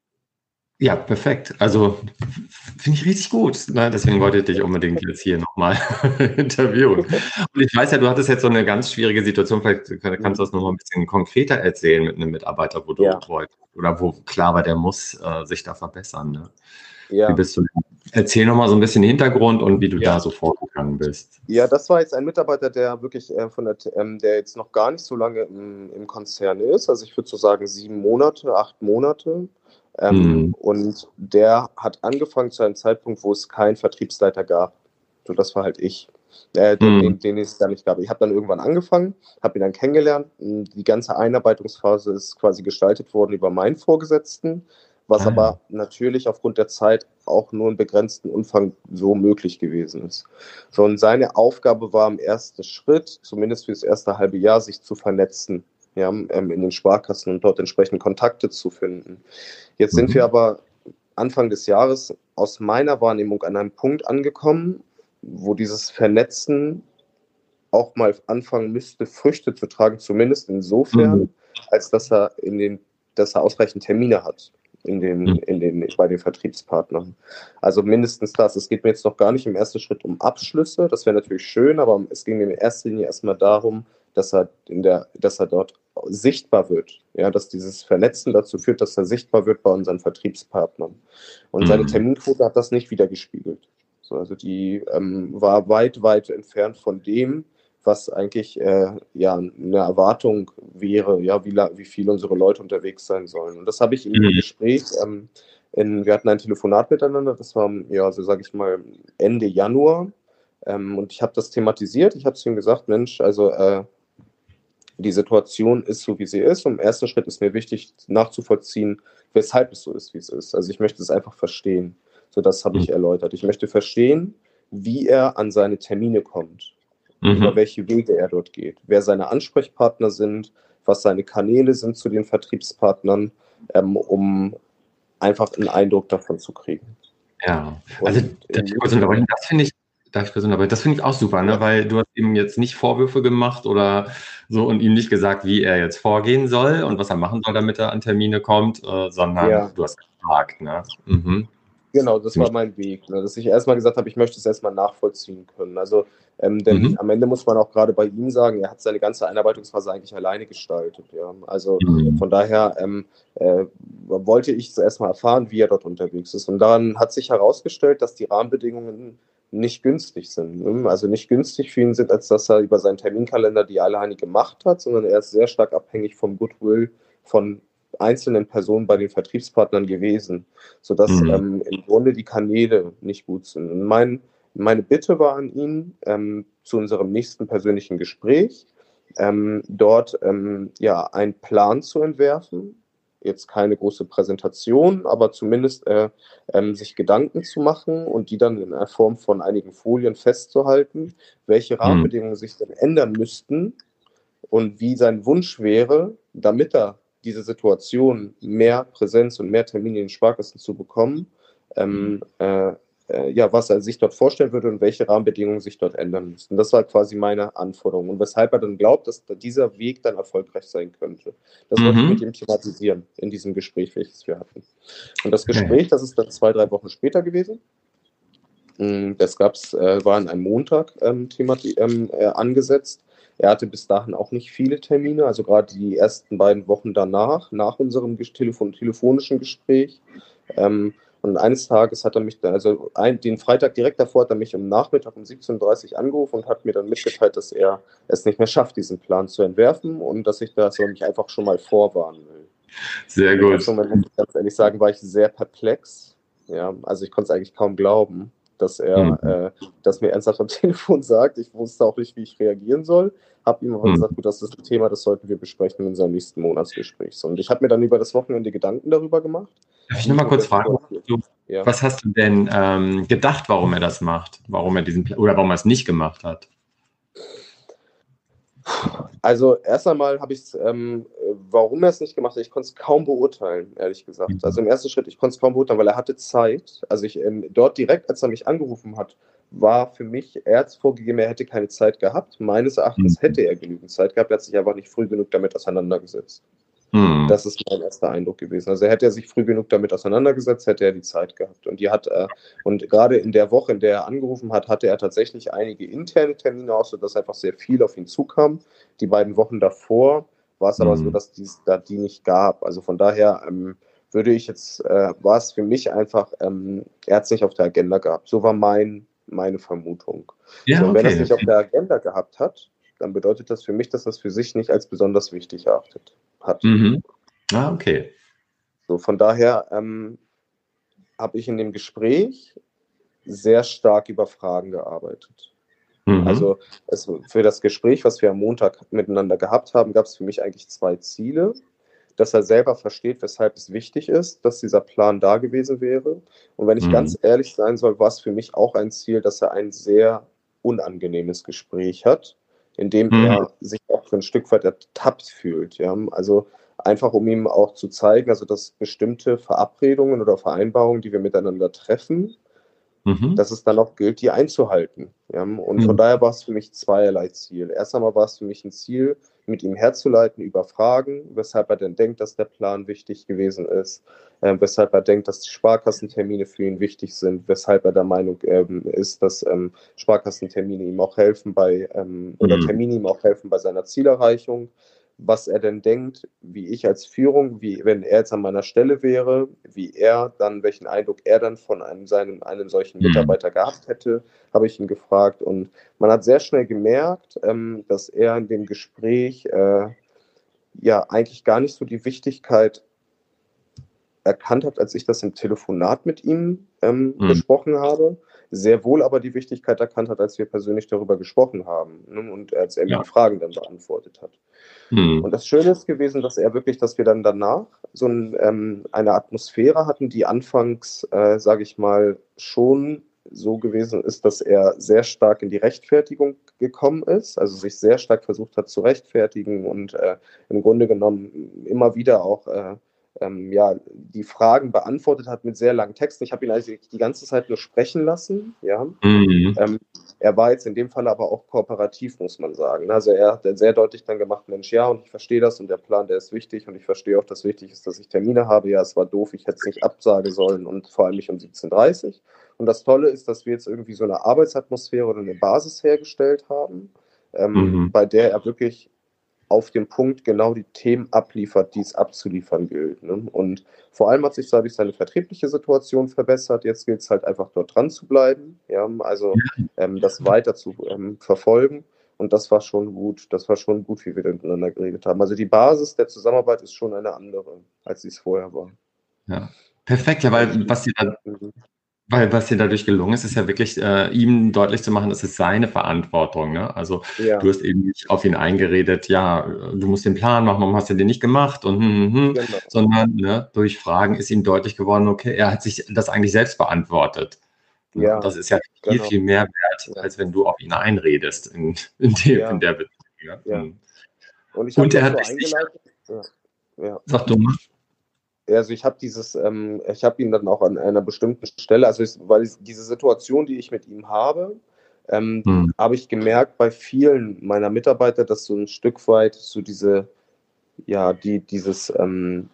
ja, perfekt. Also finde ich richtig gut. Ne? Deswegen wollte ich dich unbedingt jetzt hier nochmal interviewen. Und ich weiß ja, du hattest jetzt so eine ganz schwierige Situation. Vielleicht kannst du das nochmal ein bisschen konkreter erzählen mit einem Mitarbeiter, wo du Ja, wolltest oder wo klar war, der muss äh, sich da verbessern. Ne? Wie ja. bist du? Erzähl nochmal so ein bisschen den Hintergrund und wie du Ja. da so vorgegangen bist. Ja, das war jetzt ein Mitarbeiter, der wirklich äh, von der, ähm, der jetzt noch gar nicht so lange im, im Konzern ist. Also ich würde so sagen sieben Monate, acht Monate. Ähm, Mhm. und der hat angefangen zu einem Zeitpunkt, wo es keinen Vertriebsleiter gab. So, das war halt ich, äh, den, Mhm. den, den es da nicht gab. Ich habe dann irgendwann angefangen, habe ihn dann kennengelernt. Die ganze Einarbeitungsphase ist quasi gestaltet worden über meinen Vorgesetzten, was Ah, ja. aber natürlich aufgrund der Zeit auch nur in begrenztem Umfang so möglich gewesen ist. So, und seine Aufgabe war im ersten Schritt, zumindest für das erste halbe Jahr, sich zu vernetzen, ja, ähm, in den Sparkassen und dort entsprechend Kontakte zu finden. Jetzt sind wir Mhm. aber Anfang des Jahres aus meiner Wahrnehmung an einem Punkt angekommen, wo dieses Vernetzen auch mal anfangen müsste, Früchte zu tragen, zumindest Mhm. insofern, als dass er in den, dass er ausreichend Termine hat in den, in den, bei den Vertriebspartnern. Also mindestens das. Es geht mir jetzt noch gar nicht im ersten Schritt um Abschlüsse, das wäre natürlich schön, aber es ging mir in erster Linie erstmal darum, dass er in der, dass er dort sichtbar wird. Ja, dass dieses Vernetzen dazu führt, dass er sichtbar wird bei unseren Vertriebspartnern. Und seine Mhm. Terminquote hat das nicht wiedergespiegelt. So, also die ähm, war weit, weit entfernt von dem, was eigentlich äh, ja, eine Erwartung wäre, ja, wie, wie viel unsere Leute unterwegs sein sollen. Und das habe ich in dem Mhm. Gespräch, ähm, in, wir hatten ein Telefonat miteinander, das war, ja, so sage ich mal, Ende Januar. Ähm, und ich habe das thematisiert, ich habe zu ihm gesagt, Mensch, also äh, die Situation ist so, wie sie ist. Und im ersten Schritt ist mir wichtig nachzuvollziehen, weshalb es so ist, wie es ist. Also ich möchte es einfach verstehen. So, das habe ich erläutert. Ich möchte verstehen, wie er an seine Termine kommt, über Mhm. welche Wege er dort geht, wer seine Ansprechpartner sind, was seine Kanäle sind zu den Vertriebspartnern, ähm, um einfach einen Eindruck davon zu kriegen. Ja, also Und darf im ich kurz nächsten, unterbrechen? Das finde ich darf ich kurz unterbrechen? Das finde ich auch super, ne? ja, Weil du hast ihm jetzt nicht Vorwürfe gemacht oder so und ihm nicht gesagt, wie er jetzt vorgehen soll und was er machen soll, damit er an Termine kommt, äh, sondern ja, du hast gefragt, ne? Mhm. genau, das Finde war ich. mein Weg, ne, dass ich erstmal gesagt habe, ich möchte es erstmal nachvollziehen können. Also, ähm, denn Mhm. am Ende muss man auch gerade bei ihm sagen, er hat seine ganze Einarbeitungsphase eigentlich alleine gestaltet. Ja. Also Mhm. von daher ähm, äh, wollte ich zuerst mal erfahren, wie er dort unterwegs ist. Und daran hat sich herausgestellt, dass die Rahmenbedingungen nicht günstig sind. Ne? Also nicht günstig für ihn sind, als dass er über seinen Terminkalender die alleine gemacht hat, sondern er ist sehr stark abhängig vom Goodwill von einzelnen Personen bei den Vertriebspartnern gewesen, sodass Mhm. ähm, im Grunde die Kanäle nicht gut sind. Und mein, meine Bitte war an ihn, ähm, zu unserem nächsten persönlichen Gespräch, ähm, dort ähm, ja, einen Plan zu entwerfen, jetzt keine große Präsentation, aber zumindest äh, ähm, sich Gedanken zu machen und die dann in der Form von einigen Folien festzuhalten, welche Mhm. Rahmenbedingungen sich denn ändern müssten und wie sein Wunsch wäre, damit er diese Situation, mehr Präsenz und mehr Termine in den Sparkassen zu bekommen, ähm, äh, äh, ja, was er sich dort vorstellen würde und welche Rahmenbedingungen sich dort ändern müssten. Das war quasi meine Anforderung und weshalb er dann glaubt, dass dieser Weg dann erfolgreich sein könnte. Das wollte ich mit Mhm. ihm thematisieren in diesem Gespräch, welches wir hatten. Und das Okay. Gespräch, das ist dann zwei, drei Wochen später gewesen. Mm, Das gab's, äh, war an einem Montag ähm, themati- ähm, äh, angesetzt. Er hatte bis dahin auch nicht viele Termine, also gerade die ersten beiden Wochen danach, nach unserem ges- Telefon telefonischen Gespräch. Ähm, und eines Tages hat er mich, dann, also ein, den Freitag direkt davor hat er mich am Nachmittag um siebzehn Uhr dreißig angerufen und hat mir dann mitgeteilt, dass er es nicht mehr schafft, diesen Plan zu entwerfen und dass ich das mich einfach schon mal vorwarnen will. Sehr Und im gut. ersten Moment, muss ich ganz ehrlich sagen, war ich sehr perplex. Ja, also ich konnte es eigentlich kaum glauben, dass er Mhm. äh, das mir ernsthaft am Telefon sagt. Ich wusste auch nicht, wie ich reagieren soll. Habe ihm aber Mhm. gesagt, gut, das ist ein Thema, das sollten wir besprechen in unserem nächsten Monatsgespräch. So, und ich habe mir dann über das Wochenende Gedanken darüber gemacht, Darf ich wie noch ich mal mit der kurz fragen, Situation. du, Ja. was hast du denn ähm, gedacht, warum er das macht? Warum er diesen Pla- oder warum er es nicht gemacht hat? Also erst einmal habe ich es, ähm, warum er es nicht gemacht hat, ich konnte es kaum beurteilen, ehrlich gesagt. Also im ersten Schritt, ich konnte es kaum beurteilen, weil er hatte Zeit. Also ich ähm, dort direkt, als er mich angerufen hat, war für mich, er hat vorgegeben, er hätte keine Zeit gehabt. Meines Erachtens Mhm. hätte er genügend Zeit gehabt, er hat sich einfach nicht früh genug damit auseinandergesetzt. Mhm. Das ist mein erster Eindruck gewesen. Also hätte er sich früh genug damit auseinandergesetzt, hätte er die Zeit gehabt. Und die hat er, und gerade in der Woche, in der er angerufen hat, hatte er tatsächlich einige interne Termine auch, sodass einfach sehr viel auf ihn zukam. Die beiden Wochen davor war es aber so, Mhm. dass es da die nicht gab. Also von daher ähm, würde ich jetzt, äh, war es für mich einfach, ähm, er hat es nicht auf der Agenda gehabt. So war mein, meine Vermutung. So, Ja, und wenn er es okay. nicht auf der Agenda gehabt hat, dann bedeutet das für mich, dass er es für sich nicht als besonders wichtig erachtet hat. Mhm. Ah, okay. So, von daher ähm, habe ich in dem Gespräch sehr stark über Fragen gearbeitet. Mhm. Also es, für das Gespräch, was wir am Montag miteinander gehabt haben, gab es für mich eigentlich zwei Ziele. Dass er selber versteht, weshalb es wichtig ist, dass dieser Plan da gewesen wäre. Und wenn ich Mhm. ganz ehrlich sein soll, war es für mich auch ein Ziel, dass er ein sehr unangenehmes Gespräch hat, in dem Mhm. er sich auch für ein Stück weit ertappt fühlt. Ja? Also einfach, um ihm auch zu zeigen, also dass bestimmte Verabredungen oder Vereinbarungen, die wir miteinander treffen, Mhm. dass es dann auch gilt, die einzuhalten. Ja? Und von Mhm. daher war es für mich zweierlei Ziel. Erst einmal war es für mich ein Ziel, mit ihm herzuleiten über Fragen, weshalb er denn denkt, dass der Plan wichtig gewesen ist, äh, weshalb er denkt, dass die Sparkassentermine für ihn wichtig sind, weshalb er der Meinung ähm, ist, dass ähm, Sparkassentermine ihm auch helfen bei, ähm, oder Mhm. Termine ihm auch helfen bei seiner Zielerreichung, was er denn denkt, wie ich als Führung, wie wenn er jetzt an meiner Stelle wäre, wie er dann, welchen Eindruck er dann von einem, seinem, einem solchen Mhm. Mitarbeiter gehabt hätte, habe ich ihn gefragt. Und man hat sehr schnell gemerkt, ähm, dass er in dem Gespräch äh, ja eigentlich gar nicht so die Wichtigkeit erkannt hat, als ich das im Telefonat mit ihm ähm, Mhm. besprochen habe, sehr wohl aber die Wichtigkeit erkannt hat, als wir persönlich darüber gesprochen haben, ne? Und als er mir Ja. die Fragen dann beantwortet hat. Und Mhm. das Schöne ist gewesen, dass er wirklich, dass wir dann danach so ein, ähm, eine Atmosphäre hatten, die anfangs, äh, sage ich mal, schon so gewesen ist, dass er sehr stark in die Rechtfertigung gekommen ist, also sich sehr stark versucht hat zu rechtfertigen und äh, im Grunde genommen immer wieder auch äh, ähm, ja, die Fragen beantwortet hat mit sehr langen Texten. Ich habe ihn also die ganze Zeit nur sprechen lassen, ja. Mhm. Ähm, er war jetzt in dem Fall aber auch kooperativ, muss man sagen. Also er hat sehr deutlich dann gemacht, Mensch, ja, und ich verstehe das und der Plan, der ist wichtig und ich verstehe auch, dass wichtig ist, dass ich Termine habe. Ja, es war doof, ich hätte es nicht absagen sollen und vor allem nicht um siebzehn Uhr dreißig. Und das Tolle ist, dass wir jetzt irgendwie so eine Arbeitsatmosphäre oder eine Basis hergestellt haben, ähm, Mhm. bei der er wirklich auf den Punkt genau die Themen abliefert, die es abzuliefern gilt. Ne? Und vor allem hat sich dadurch seine vertriebliche Situation verbessert. Jetzt gilt es halt einfach dort dran zu bleiben, ja? Also ähm, das weiter zu ähm, verfolgen. Und das war schon gut. Das war schon gut, wie wir miteinander geredet haben. Also die Basis der Zusammenarbeit ist schon eine andere, als sie es vorher war. Ja. Perfekt, ja, Also weil ich, was dir da mhm. Weil was dir dadurch gelungen ist, ist ja wirklich, äh, ihm deutlich zu machen, das ist seine Verantwortung, ne? Also, Ja, du hast eben nicht auf ihn eingeredet: „Ja, äh, du musst den Plan machen, warum hast du den nicht gemacht?“ und hm, hm, hm, genau. sondern, ne, durch Fragen ist ihm deutlich geworden, okay, er hat sich das eigentlich selbst beantwortet, ne? Und Ja, das ist ja viel, genau. viel mehr wert, Ja, als wenn du auf ihn einredest in in dem in ja, der Beziehung, ne? ja. Mhm. Und ich habe Und er das hat so dich sicher eingeleitet. Ja, ja. sag du mal. Ja, also ich habe dieses, ähm, ich habe ihn dann auch an einer bestimmten Stelle, also ich, weil ich, diese Situation, die ich mit ihm habe, ähm, Mhm. habe ich gemerkt bei vielen meiner Mitarbeiter, dass so ein Stück weit so diese, ja, die, dieses ähm,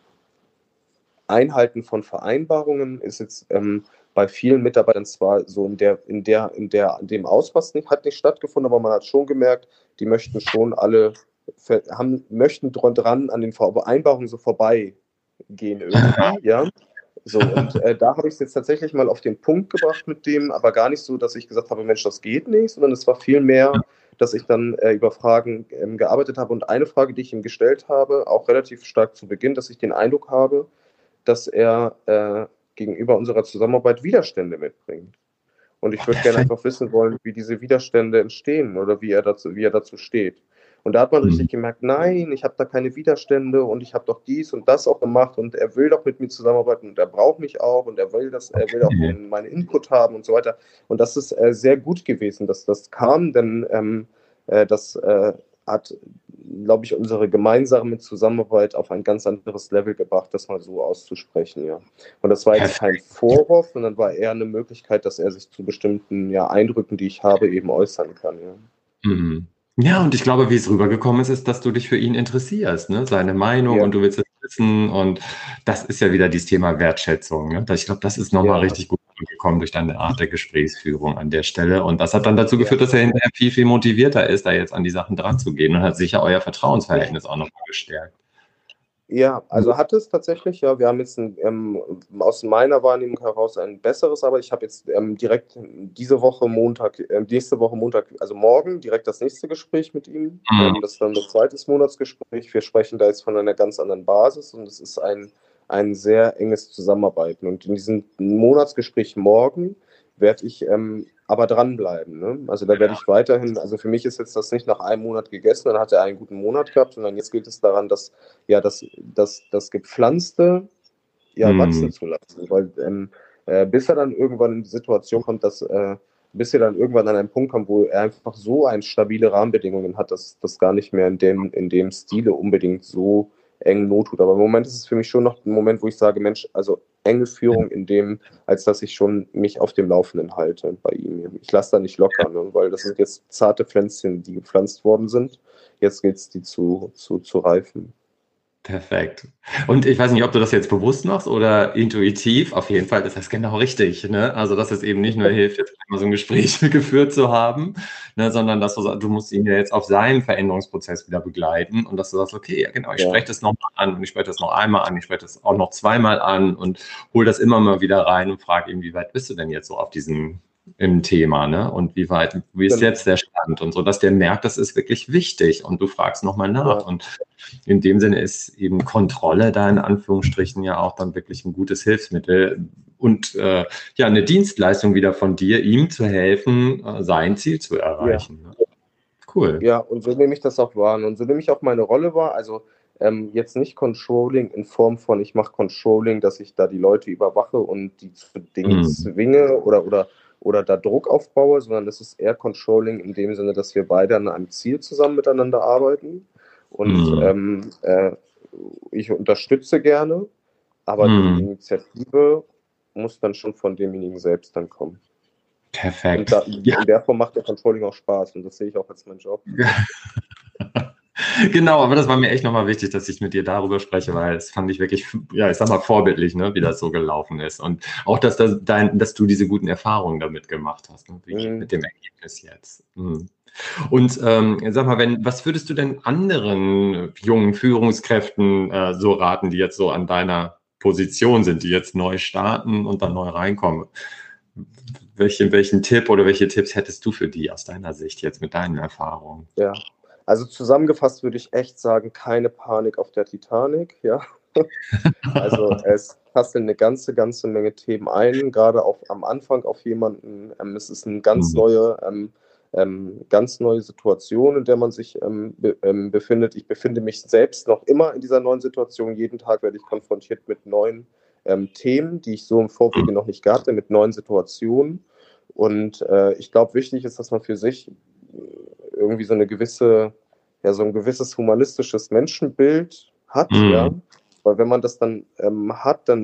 Einhalten von Vereinbarungen ist jetzt ähm, bei vielen Mitarbeitern zwar so in der, in der, in der, in dem Ausmaß nicht, hat nicht stattgefunden, aber man hat schon gemerkt, die möchten schon alle, haben, möchten dran an den Vereinbarungen so vorbeigehen irgendwie, ja. So, und äh, da habe ich es jetzt tatsächlich mal auf den Punkt gebracht mit dem, aber gar nicht so, dass ich gesagt habe, Mensch, das geht nicht, sondern es war vielmehr, dass ich dann äh, über Fragen ähm, gearbeitet habe. Und eine Frage, die ich ihm gestellt habe, auch relativ stark zu Beginn, dass ich den Eindruck habe, dass er äh, gegenüber unserer Zusammenarbeit Widerstände mitbringt. Und ich Oh, würde gerne perfekt. einfach wissen wollen, wie diese Widerstände entstehen oder wie er dazu, wie er dazu steht. Und da hat man Mhm. richtig gemerkt, nein, ich habe da keine Widerstände und ich habe doch dies und das auch gemacht und er will doch mit mir zusammenarbeiten und er braucht mich auch und er will das, er will auch Okay. den, meinen Input haben und so weiter. Und das ist äh, sehr gut gewesen, dass das kam, denn ähm, äh, das äh, hat, glaube ich, unsere gemeinsame Zusammenarbeit auf ein ganz anderes Level gebracht, das mal so auszusprechen, ja. Und das war jetzt kein Perfekt. Vorwurf, sondern war eher eine Möglichkeit, dass er sich zu bestimmten ja, Eindrücken, die ich habe, eben äußern kann. Ja, Mhm. Ja, und ich glaube, wie es rübergekommen ist, ist, dass du dich für ihn interessierst, ne? Seine Meinung ja, und du willst es wissen. Und das ist ja wieder dieses Thema Wertschätzung. Ne? Ich glaube, das ist nochmal ja, richtig gut gekommen durch deine Art der Gesprächsführung an der Stelle. Und das hat dann dazu ja. geführt, dass er hinterher viel, viel motivierter ist, da jetzt an die Sachen dran zu gehen und hat sicher euer Vertrauensverhältnis auch nochmal gestärkt. Ja, also hat es tatsächlich, ja. Wir haben jetzt ein, ähm, aus meiner Wahrnehmung heraus ein besseres, aber ich habe jetzt ähm, direkt diese Woche Montag, äh, nächste Woche Montag, also morgen direkt das nächste Gespräch mit ihm. Mhm. Ähm, das ist dann das zweite Monatsgespräch. Wir sprechen da jetzt von einer ganz anderen Basis und es ist ein, ein sehr enges Zusammenarbeiten. Und in diesem Monatsgespräch morgen werde ich ähm, aber dranbleiben. Ne? Also da werde ich weiterhin, also für mich ist jetzt das nicht nach einem Monat gegessen, dann hat er einen guten Monat gehabt, sondern jetzt gilt es daran, dass ja, das, das, das Gepflanzte ja Mhm. wachsen zu lassen. Weil ähm, äh, bis er dann irgendwann in die Situation kommt, dass äh, bis er dann irgendwann an einen Punkt kommt, wo er einfach so ein stabile Rahmenbedingungen hat, dass das gar nicht mehr in dem, in dem Stile unbedingt so eng not tut. Aber im Moment ist es für mich schon noch ein Moment, wo ich sage, Mensch, also enge Führung in dem, als dass ich schon mich auf dem Laufenden halte bei ihm. Ich lasse da nicht locker, ne? Weil das sind jetzt zarte Pflänzchen, die gepflanzt worden sind. Jetzt gilt es, die zu, zu, zu reifen. Perfekt. Und ich weiß nicht, ob du das jetzt bewusst machst oder intuitiv. Auf jeden Fall ist das genau richtig. Ne? Also, dass es eben nicht nur hilft, jetzt einmal so ein Gespräch geführt zu haben, ne, sondern dass du, sa- du musst ihn ja jetzt auf seinen Veränderungsprozess wieder begleiten und dass du sagst, okay, ja genau, ich Ja, spreche das nochmal an und ich spreche das noch einmal an, ich spreche das auch noch zweimal an und hol das immer mal wieder rein und frage ihn, wie weit bist du denn jetzt so auf diesem im Thema, ne? Und wie weit, wie ist genau. jetzt der Stand und so, dass der merkt, das ist wirklich wichtig und du fragst nochmal nach. Ja, Und in dem Sinne ist eben Kontrolle da in Anführungsstrichen ja auch dann wirklich ein gutes Hilfsmittel und äh, ja, eine Dienstleistung wieder von dir, ihm zu helfen, äh, sein Ziel zu ja, erreichen. Ne? Cool. ja, und so nehme ich das auch wahr. Und so nehme ich auch meine Rolle wahr. Also ähm, jetzt nicht Controlling in Form von, ich mache Controlling, dass ich da die Leute überwache und die zu Dingen Mhm. zwinge oder, oder, oder da Druck aufbaue, sondern es ist eher Controlling in dem Sinne, dass wir beide an einem Ziel zusammen miteinander arbeiten. Und Mhm. ähm, äh, ich unterstütze gerne, aber die Mhm. Initiative muss dann schon von demjenigen selbst dann kommen. Und da, Perfekt. Ja, in der Form macht der Controlling auch Spaß und das sehe ich auch als meinen Job. genau, aber das war mir echt nochmal wichtig, dass ich mit dir darüber spreche, weil es fand ich wirklich, ja, ich sag mal, vorbildlich, ne, wie das so gelaufen ist. Und auch, dass, das dein, dass du diese guten Erfahrungen damit gemacht hast, ne, wie Mhm. mit dem Ergebnis jetzt. Mhm. Und ähm, sag mal, wenn, was würdest du denn anderen jungen Führungskräften äh, so raten, die jetzt so an deiner Position sind, die jetzt neu starten und dann neu reinkommen? Welchen, welchen Tipp oder welche Tipps hättest du für die aus deiner Sicht jetzt mit deinen Erfahrungen? Ja, also zusammengefasst würde ich echt sagen, keine Panik auf der Titanic, ja. Also es passeln eine ganze, ganze Menge Themen ein, gerade auch am Anfang auf jemanden. Ähm, es ist eine ganz neue, ähm, ähm, ganz neue Situation, in der man sich ähm, be ähm, befindet. Ich befinde mich selbst noch immer in dieser neuen Situation. Jeden Tag werde ich konfrontiert mit neuen ähm, Themen, die ich so im Vorwege noch nicht hatte, mit neuen Situationen. Und äh, ich glaube, wichtig ist, dass man für sich irgendwie so eine gewisse, ja, so ein gewisses humanistisches Menschenbild hat, Mhm. ja. Weil wenn man das dann ähm, hat, dann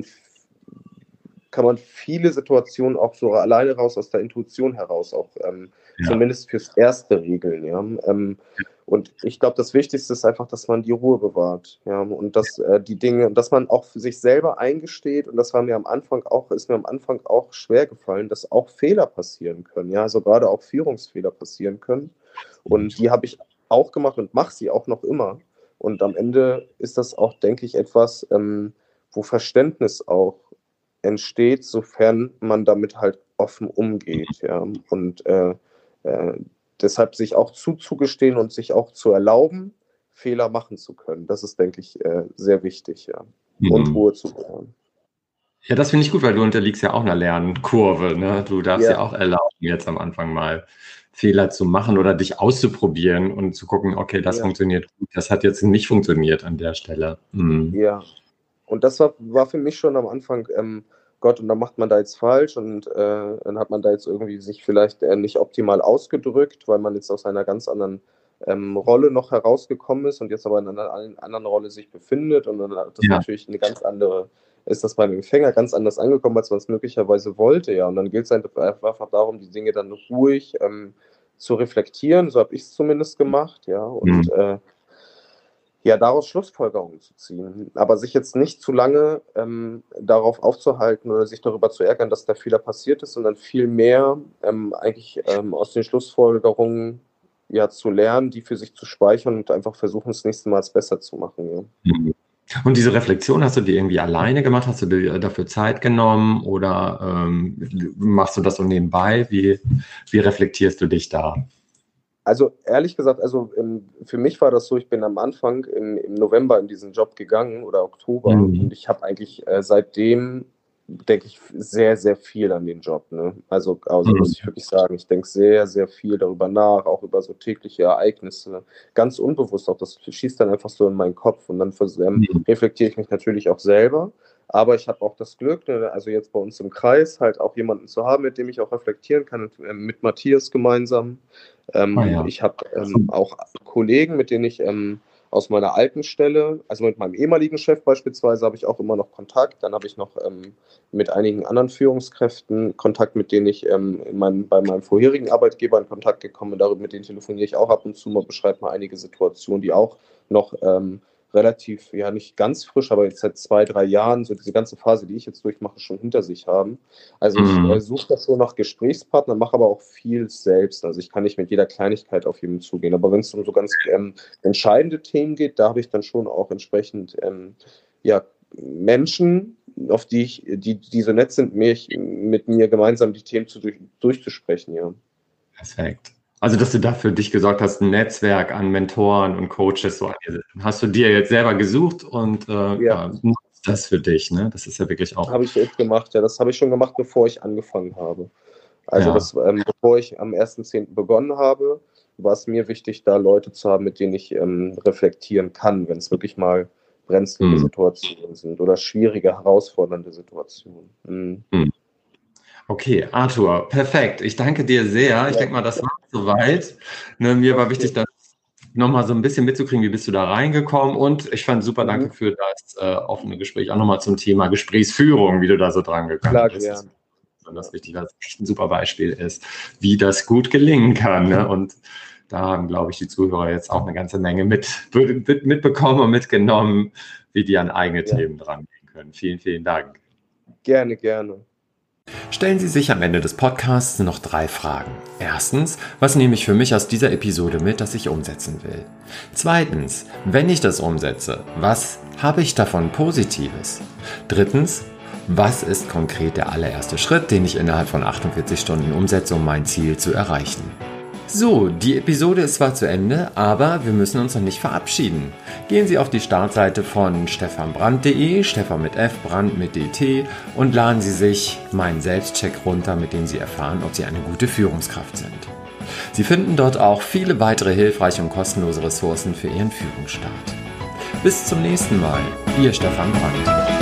kann man viele Situationen auch so alleine raus aus der Intuition heraus auch ähm, ja. zumindest fürs Erste regeln, ja. Ähm, und ich glaube, das Wichtigste ist einfach, dass man die Ruhe bewahrt, ja, und dass äh, die Dinge, dass man auch für sich selber eingesteht, und das war mir am Anfang auch, ist mir am Anfang auch schwer gefallen, dass auch Fehler passieren können, ja, also gerade auch Führungsfehler passieren können. Und die habe ich auch gemacht und mache sie auch noch immer. Und am Ende ist das auch, denke ich, etwas, ähm, wo Verständnis auch entsteht, sofern man damit halt offen umgeht. Ja? Und äh, äh, deshalb sich auch zuzugestehen und sich auch zu erlauben, Fehler machen zu können. Das ist, denke ich, äh, sehr wichtig. Ja? Mhm. Und Ruhe zu bewahren. Ja, das finde ich gut, weil du unterliegst ja auch einer Lernkurve. Ne? Du darfst ja. ja auch erlauben, jetzt am Anfang mal Fehler zu machen oder dich auszuprobieren und zu gucken, okay, das ja. funktioniert gut, das hat jetzt nicht funktioniert an der Stelle. Mhm. Ja, und das war, war für mich schon am Anfang, ähm, Gott, und dann macht man da jetzt falsch und äh, dann hat man da jetzt irgendwie sich vielleicht äh, nicht optimal ausgedrückt, weil man jetzt aus einer ganz anderen ähm, Rolle noch herausgekommen ist und jetzt aber in einer anderen Rolle sich befindet, und dann hat das ja. natürlich eine ganz andere, ist das beim Empfänger ganz anders angekommen, als man es möglicherweise wollte, ja, und dann gilt es einfach darum, die Dinge dann ruhig ähm, zu reflektieren, so habe ich es zumindest gemacht, ja, und mhm. äh, ja, daraus Schlussfolgerungen zu ziehen, aber sich jetzt nicht zu lange ähm, darauf aufzuhalten oder sich darüber zu ärgern, dass der Fehler passiert ist, sondern vielmehr ähm, eigentlich ähm, aus den Schlussfolgerungen ja zu lernen, die für sich zu speichern und einfach versuchen, das nächste Mal es besser zu machen. Ja. Und diese Reflexion, hast du die irgendwie alleine gemacht? Hast du dir dafür Zeit genommen oder ähm, machst du das so nebenbei? Wie, wie reflektierst du dich da? Also ehrlich gesagt, also ähm, für mich war das so, ich bin am Anfang im, im November in diesen Job gegangen oder Oktober mhm. und ich habe eigentlich äh, seitdem, denke ich, sehr, sehr viel an den Job. Ne? Also, also mhm. muss ich wirklich sagen, ich denke sehr, sehr viel darüber nach, auch über so tägliche Ereignisse, ganz unbewusst auch, das schießt dann einfach so in meinen Kopf und dann ähm, mhm. reflektiere ich mich natürlich auch selber. Aber ich habe auch das Glück, ne, also jetzt bei uns im Kreis halt auch jemanden zu haben, mit dem ich auch reflektieren kann, äh, mit Matthias gemeinsam. Ähm, oh ja. Ich habe ähm, auch Kollegen, mit denen ich ähm, aus meiner alten Stelle, also mit meinem ehemaligen Chef beispielsweise, habe ich auch immer noch Kontakt. Dann habe ich noch ähm, mit einigen anderen Führungskräften Kontakt, mit denen ich ähm, in meinem, bei meinem vorherigen Arbeitgeber in Kontakt gekommen bin. Darüber, mit denen telefoniere ich auch ab und zu mal, beschreibe mal einige Situationen, die auch noch ähm, relativ, ja nicht ganz frisch, aber jetzt seit zwei, drei Jahren, so diese ganze Phase, die ich jetzt durchmache, schon hinter sich haben. Also ich mhm. äh, suche das so nach Gesprächspartner, mache aber auch viel selbst. Also ich kann nicht mit jeder Kleinigkeit auf jeden zugehen. Aber wenn es um so ganz ähm, entscheidende Themen geht, da habe ich dann schon auch entsprechend ähm, ja, Menschen, auf die ich, die, die so nett sind, mich, mit mir gemeinsam die Themen zu, durch, durchzusprechen, ja. Perfekt. Also, dass du da für dich gesorgt hast, ein Netzwerk an Mentoren und Coaches, so hast du dir jetzt selber gesucht und äh, ja. Ja, nutzt das für dich, ne? Das ist ja wirklich auch... Habe ich echt gemacht, ja. Das habe ich schon gemacht, bevor ich angefangen habe. Also, ja. das, ähm, bevor ich am ersten zehnten begonnen habe, war es mir wichtig, da Leute zu haben, mit denen ich ähm, reflektieren kann, wenn es wirklich mal brenzlige hm. Situationen sind oder schwierige, herausfordernde Situationen. Hm. Hm. Okay, Arthur, perfekt. Ich danke dir sehr. Ich ja. denke mal, das war soweit. Ne, mir okay. war wichtig, das nochmal so ein bisschen mitzukriegen, wie bist du da reingekommen. Und ich fand super, mhm. danke für das äh, offene Gespräch. Auch nochmal zum Thema Gesprächsführung, wie du da so dran gekommen Klar, bist. Ja. Besonders wichtig, weil es echt ein super Beispiel ist, wie das gut gelingen kann. Ne? Und da haben, glaube ich, die Zuhörer jetzt auch eine ganze Menge mit, mit, mitbekommen und mitgenommen, wie die an eigene ja. Themen dran gehen können. Vielen, vielen Dank. Gerne, gerne. Stellen Sie sich am Ende des Podcasts noch drei Fragen. Erstens, was nehme ich für mich aus dieser Episode mit, das ich umsetzen will? Zweitens, wenn ich das umsetze, was habe ich davon Positives? Drittens, was ist konkret der allererste Schritt, den ich innerhalb von achtundvierzig Stunden umsetze, um mein Ziel zu erreichen? So, die Episode ist zwar zu Ende, aber wir müssen uns noch nicht verabschieden. Gehen Sie auf die Startseite von stefanbrandt punkt de, Stefan mit F, Brandt mit D T und laden Sie sich meinen Selbstcheck runter, mit dem Sie erfahren, ob Sie eine gute Führungskraft sind. Sie finden dort auch viele weitere hilfreiche und kostenlose Ressourcen für Ihren Führungsstart. Bis zum nächsten Mal, Ihr Stefan Brandt.